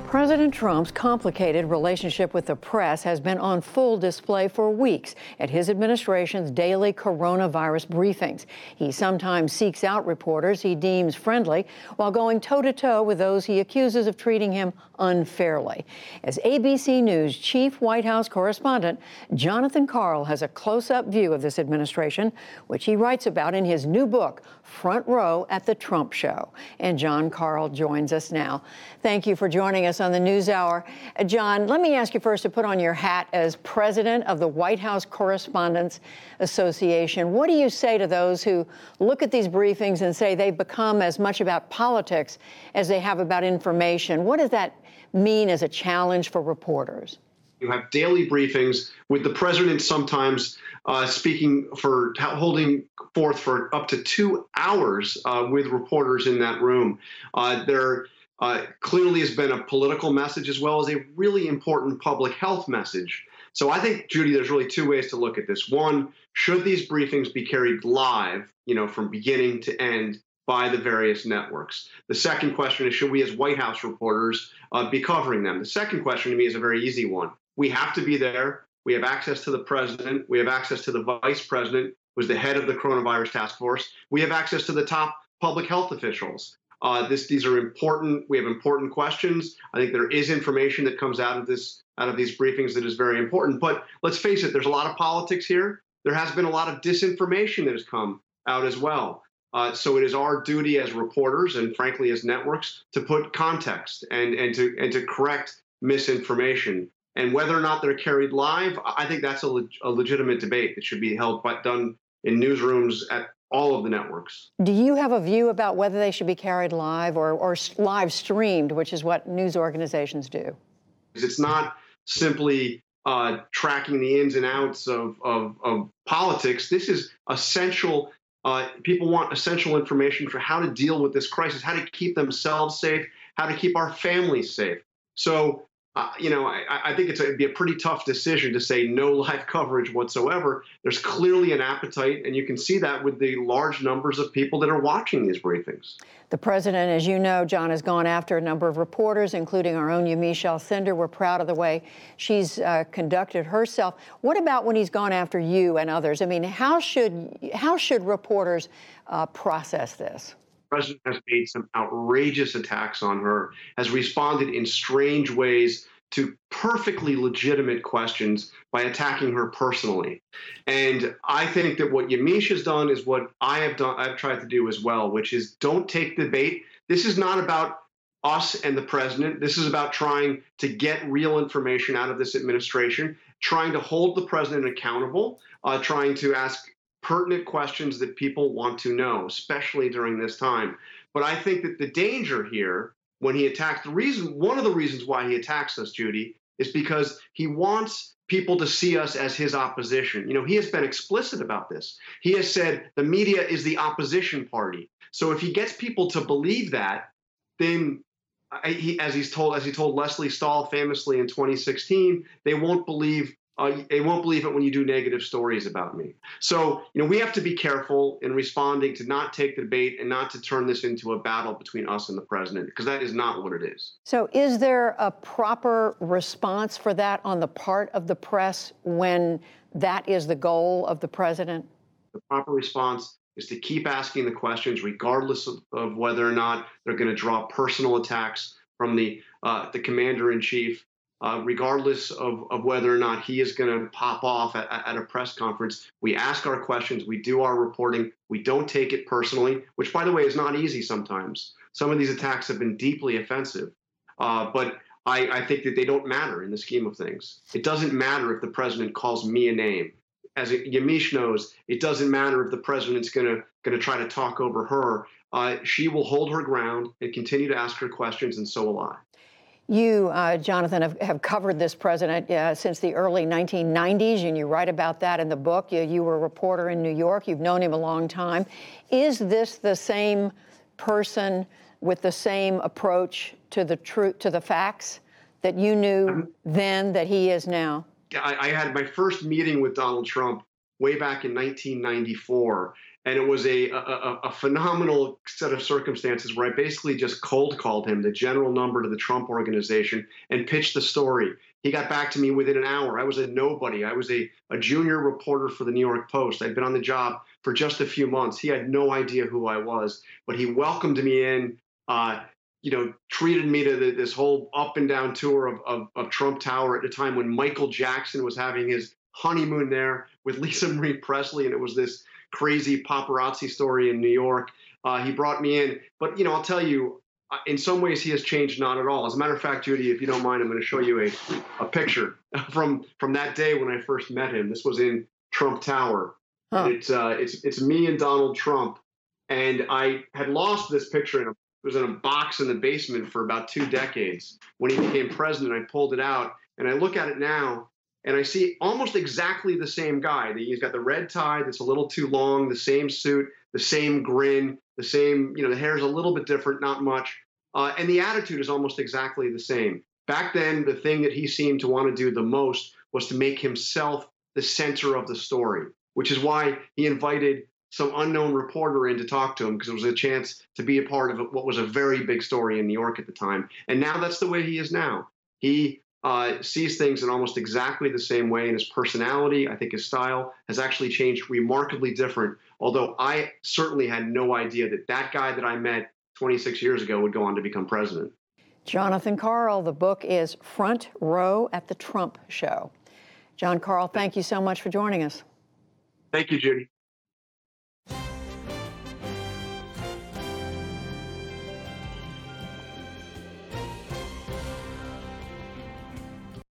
President Trump's complicated relationship with the press has been on full display for weeks at his administration's daily coronavirus briefings. He sometimes seeks out reporters he deems friendly while going toe-to-toe with those he accuses of treating him unfairly. As ABC News chief White House correspondent, Jonathan Karl has a close-up view of this administration, which he writes about in his new book, Front Row at the Trump Show. And John Karl joins us now. Thank you for joining us on the NewsHour. John, let me ask you first to put on your hat as president of the White House Correspondents Association. What do you say to those who look at these briefings and say they've become as much about politics as they have about information? What does that mean as a challenge for reporters? You have daily briefings with the president sometimes speaking for holding forth for up to 2 hours with reporters in that room. There clearly has been a political message as well as a really important public health message. So I think, Judy, there's really two ways to look at this. One, should these briefings be carried live, from beginning to end by the various networks? The second question is, should we as White House reporters be covering them? The second question to me is a very easy one. We have to be there. We have access to the president. We have access to the vice president, who's the head of the coronavirus task force. We have access to the top public health officials. These are important. We have important questions. I think there is information that comes out of these briefings that is very important. But let's face it, there's a lot of politics here. There has been a lot of disinformation that has come out as well. So it is our duty as reporters and frankly as networks to put context and to correct misinformation. And whether or not they're carried live, I think that's a legitimate debate that should be done in newsrooms at all of the networks. Do you have a view about whether they should be carried live or live streamed, which is what news organizations do? It's not simply tracking the ins and outs of politics. This is essential. People want essential information for how to deal with this crisis, how to keep themselves safe, how to keep our families safe. So, I think it'd be a pretty tough decision to say no live coverage whatsoever. There's clearly an appetite, and you can see that with the large numbers of people that are watching these briefings. The president, as you know, John, has gone after a number of reporters, including our own Yamiche Alcindor. We're proud of the way she's conducted herself. What about when he's gone after you and others? I mean, how should reporters process this? The president has made some outrageous attacks on her, has responded in strange ways to perfectly legitimate questions by attacking her personally. And I think that what Yamiche has done is what I've tried to do as well, which is don't take the bait. This is not about us and the president. This is about trying to get real information out of this administration, trying to hold the president accountable, trying to ask pertinent questions that people want to know, especially during this time. But I think that the danger here, when he attacks, one of the reasons why he attacks us, Judy, is because he wants people to see us as his opposition. He has been explicit about this. He has said the media is the opposition party. So if he gets people to believe that, then as he told Lesley Stahl famously in 2016, they won't believe it when you do negative stories about me. So, we have to be careful in responding to not take the bait and not to turn this into a battle between us and the president, because that is not what it is. So is there a proper response for that on the part of the press when that is the goal of the president? The proper response is to keep asking the questions, regardless of whether or not they're going to draw personal attacks from the commander-in-chief. Regardless of whether or not he is going to pop off at a press conference. We ask our questions. We do our reporting. We don't take it personally, which, by the way, is not easy sometimes. Some of these attacks have been deeply offensive. But I think that they don't matter in the scheme of things. It doesn't matter if the president calls me a name. As Yamiche knows, it doesn't matter if the president's going to try to talk over her. She will hold her ground and continue to ask her questions, and so will I. You, Jonathan, have covered this president since the early 1990s, and you write about that in the book. You were a reporter in New York. You've known him a long time. Is this the same person with the same approach to the facts that you knew then that he is now? I had my first meeting with Donald Trump way back in 1994, And it was a phenomenal set of circumstances where I basically just cold called him, the general number to the Trump organization, and pitched the story. He got back to me within an hour. I was a nobody. I was a junior reporter for the New York Post. I'd been on the job for just a few months. He had no idea who I was, but he welcomed me in, treated me to this whole up and down tour of Trump Tower at the time when Michael Jackson was having his honeymoon there with Lisa Marie Presley, and it was this crazy paparazzi story in New York. He brought me in, but I'll tell you, in some ways he has changed not at all. As a matter of fact, Judy, if you don't mind, I'm going to show you a picture from that day when I first met him. This was in Trump Tower. Huh. And it's me and Donald Trump, and I had lost this picture it was in a box in the basement for about 2 decades. When he became president, I pulled it out, and I look at it now, and I see almost exactly the same guy. He's got the red tie that's a little too long, the same suit, the same grin, the same, the hair's a little bit different, not much. And the attitude is almost exactly the same. Back then, the thing that he seemed to want to do the most was to make himself the center of the story, which is why he invited some unknown reporter in to talk to him, because it was a chance to be a part of what was a very big story in New York at the time. And now that's the way he is now. He sees things in almost exactly the same way, and his personality, I think his style, has actually changed remarkably different, although I certainly had no idea that guy that I met 26 years ago would go on to become president. Jonathan Karl, the book is Front Row at the Trump Show. John Karl, thank you so much for joining us. Thank you, Judy.